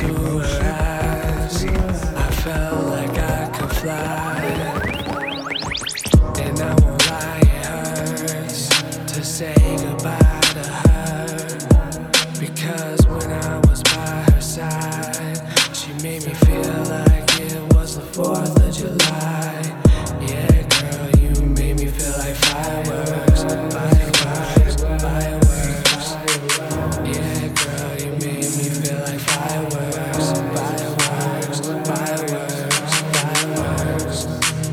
to her eyes, I felt like I could fly. And I won't lie, it hurts to say goodbye to her, because when I was by her side, she made me feel like it was the 4th of July. Yeah, girl, you made me feel like fireworks, fireworks, fireworks. Yeah, girl, you made me feel like fireworks, fireworks, fireworks, fireworks.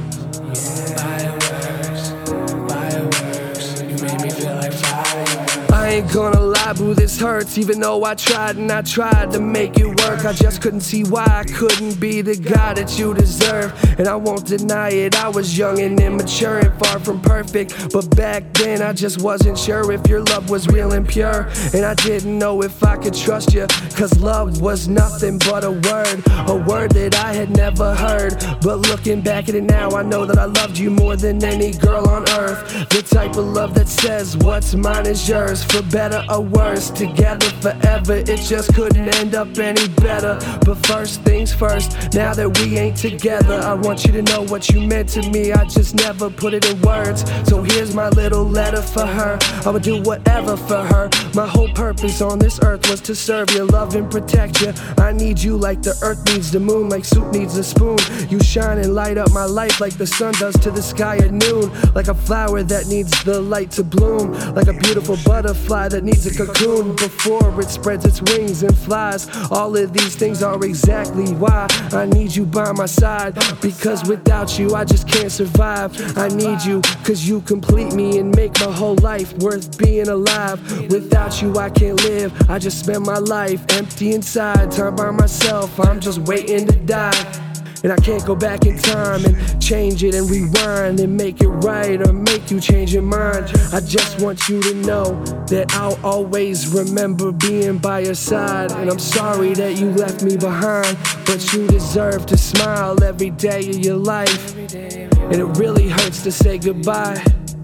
Fireworks, fireworks, you made me feel like fireworks. I ain't gonna lie, boo, this hurts. Even though I tried and I tried to make it work, I just couldn't see why I couldn't be the guy that you deserve. And I won't deny it, I was young and immature and far from perfect. But back then I just wasn't sure if your love was real and pure. And I didn't know if I could trust you, cause love was nothing but a word that I had never heard. But looking back at it now, I know that I loved you more than any girl on earth. The type of love that says what's mine is yours, for better or worse, together forever. It just couldn't end up any better. But first things first, now that we ain't together, I want you to know what you meant to me. I just never put it in words, so here's my little letter for her. I would do whatever for her. My whole purpose on this earth was to serve you, love and protect you. I need you like the earth needs the moon, like soup needs a spoon. You shine and light up my life like the sun does to the sky at noon. Like a flower that needs the light to bloom, like a beautiful butterfly that needs a cocoon before it spreads its wings and flies. All of these things are exactly why I need you by my side, because without you I just can't survive. I need you cause you complete me and make my whole life worth being alive. Without you I can't live, I just spend my life empty inside, time by myself, I'm just waiting to die. And I can't go back in time and change it and rewind and make it right or make you change your mind. I just want you to know that I'll always remember being by your side. And I'm sorry that you left me behind, but you deserve to smile every day of your life. And it really hurts to say goodbye,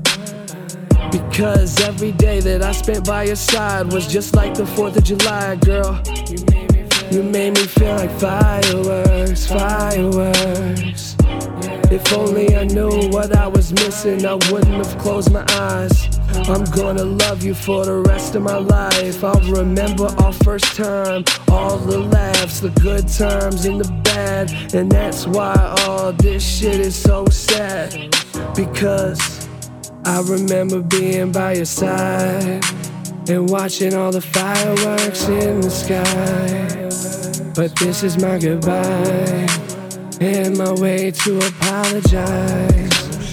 because every day that I spent by your side was just like the 4th of July, girl. You made me feel like fireworks, fireworks. If only I knew what I was missing, I wouldn't have closed my eyes. I'm gonna love you for the rest of my life. I'll remember our first time, all the laughs, the good times and the bad. And that's why all this shit is so sad, because I remember being by your side and watching all the fireworks in the sky. But this is my goodbye and my way to apologize.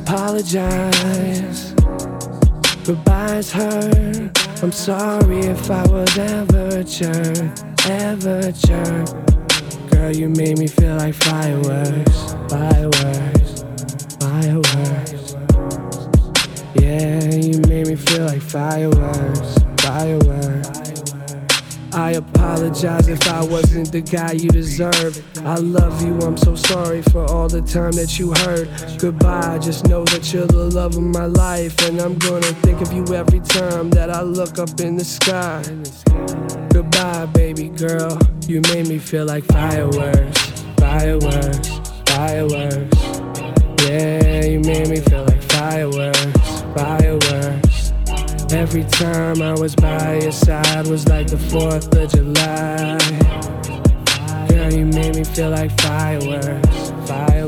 Apologize. Goodbyes hurt. I'm sorry if I was ever a jerk, ever a jerk. Girl, you made me feel like fireworks, fireworks, fireworks. Yeah, you made me feel like fireworks, fireworks. I apologize if I wasn't the guy you deserve. I love you, I'm so sorry for all the time that you hurt. Goodbye, just know that you're the love of my life, and I'm gonna think of you every time that I look up in the sky. Goodbye, baby girl, you made me feel like fireworks, fireworks, fireworks. Yeah, you made me feel like fireworks, fireworks. Every time I was by your side was like the 4th of July. Girl, you made me feel like fireworks, fireworks.